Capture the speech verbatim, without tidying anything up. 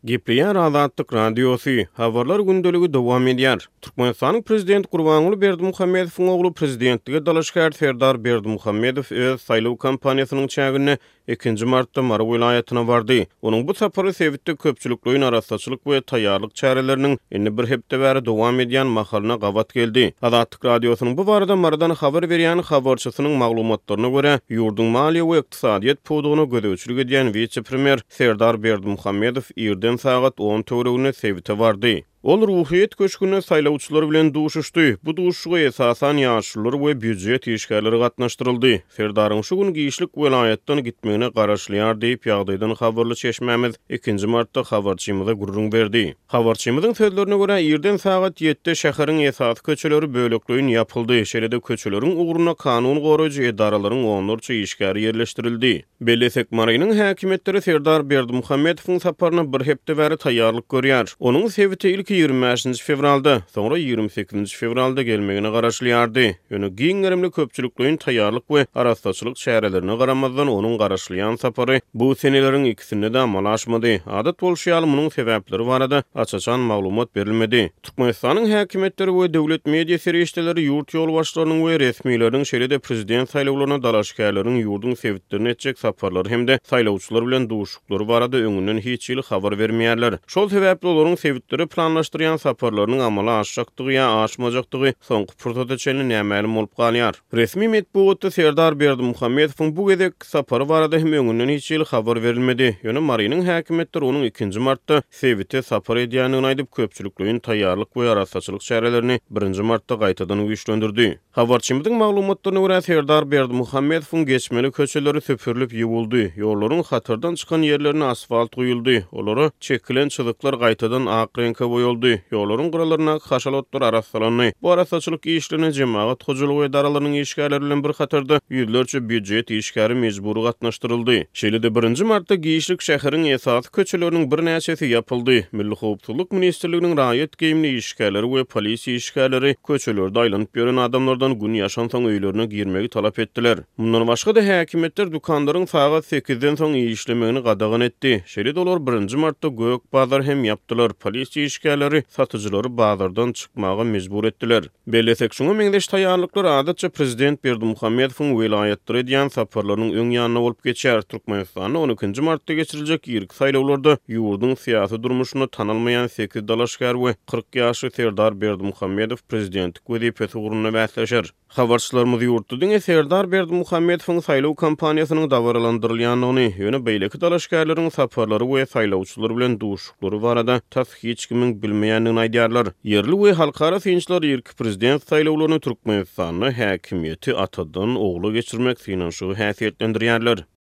Gepleýär Azatlyk Radiosu, habarlar gündöligi dowam edýär. Türkmenistanyň prezidenti Gurbanuly Berdimuhammedowyň ogly prezidentlige dalaşgär Serdar Berdimuhammedow öz saýlaw kampaniýasynyň çägine ikinji martda Mara vilayatyna bardy. Onuň bu sapary sebitde köpçülikliň arasaçylyk we taýýarlyk çäreleriniň indi bir hepde bäri dowam edýän mahalyna gawat geldi. Azatlyk Radiosynyň bu barada Maradan habar berýän habarçysynyň maglumatlaryna görä, ýurdun maliýe we ykdysadyýet pudugyna gödäwçilik edýän wiçe-premier Serdar Berdimuhammedow ýerden sagat on töweregine sebite bardy. Ol ruhiyet köşküne saýlawçylar bilen duşuşdy. Bu duşuşga esasan ýaşlylar we büdjet işgärleri gatnaşdyryldy. Serdaryň şu gün giýişlik welayatdan gitmegine garaşlýar diýip ýagdaýdan habarly çeşmämiz ikinji martda habarçymyza gurrun berdi. Habarçymyzyň sözlerine görä ýerden sagat ýetde şäheriň esas köçeleri bölekliň ýapyldy. Şeýle-de köçeleriň ugruna kanun goraýjy edaralaryň onlarça işgäri ýerleşdirildi. Belesek Maraýynyň häkimetleri Serdar Berdimuhammedowyň saparyna bir hepde bäri taýýarlyk görýär. Onuň sebiti ilki ýygrimi beşinji fevralda, soňra ýygrimi sekizinji fevralda gelmegine garaşlýardy. Ýöne giňerimli köpçülikliň taýýarlyk we arasaçylyk çärelerine garamazdan onuň garaşlýan sapary bu seneleriň ikisinde de amal aşmady. Adat bolşýaly munyň sebäpleri barada açaçan maglumat berilmedi. Türkmenistanyň häkimetleri we döwlet media serişdeleri ýurt ýolbaşçylarynyň we resmiýetleriniň şeýle-de prezident saýlawlaryna dalaşgärleriň ýurdun sebitlerini etjek saparlary hemde saýlawçylar bilen duşuklary barada öňünden hiç ýyl habar bermeýärler. Şol sebäpli olaryň sebitleri planlaş ýan saparlarynyň amala aşjakdygy ýa aşmajakdygy soňky pursatda çenli nämälim bolup galýar. Resmi medeniýetde Serdar Berdimuhammedowyň bu gezek sapary barada hem öňünden hiç ýyl habar berilmedi. Ýöne Maraýynyň häkimetleri onuň ikinji martda sebite sapar edýänini aýdyp köpçülikliň taýýarlyk we arasaçylyk çärelerini birinji martda gaýtadan güýçlendirdi. Habarçymyzyň maglumatlaryna görä Serdar Berdimuhammedowyň geçmeli köçeleri söpürilip ýuwuldy. Ýollaryň hatyrdan çykan ýerlerine asfalt goýuldy. Olary çekilen çyzyklar gaýtadan ak reňke boýuldy. Ýollaryň gyralaryna haşalotlar arasalandy. Bu arasaçylyk işlerine jemaat hojalygy edaralarynın işgärleri bilen bir hatarda ýüzlerçe büdjet işgäri mejburi gatnaşdyryldy. Şeýle-de birinji martda giýişlik şäheriniň esas köçeleriniň bir näçesi ýapyldy. Milli howpsuzlyk ministrliginiň raýat geýimli işgärleri we polisiýa işgärleri köçelerde aýlanyp ýören adamlardan gün ýaşansaň öýlerine girmegi talap etdiler. Mundan başga da häkimetler dukanlaryň sagat sekizden soň işlemegini gadagan etdi. Şeýle-de olar birinji martda gök bazar hem ýapdylar. Polisiýa işgärleri satyjylary bazardan çykmaga mejbur etdiler. Belesek şuňa meňdeş taýýarlyklar adatça prezident Berdimuhammedowyň welayatlara edýän saparlarynyň öň ýanyna bolup geçýär. Türkmenistanyň on ikinji martda geçiriljek ýerki saýlawlarda ýurdun syýasy durmuşyny tanalmaýan sekiz dalaşgär we kırk ýaşly Serdar Berdimuhammedow prezidentlik wezipesi ugruna bäsleşer. Habarçylarymyz ýurtdyň Serdar Berdimuhammedowyň saýlaw kampaniýasynyň dawralandyrylýanyny, ýöne beýleki dalaşgärleriň saparlary we saýlawçylar bilen duşuklary barada tas hiç kimiň bilmeýändigini aýdýarlar. Yerli we halkara synçylar ýerki prezident saýlawlaryny Türkmenistanyň häkimiýeti atadan ogly geçirmek synaşygy häsiýetlendirýärler.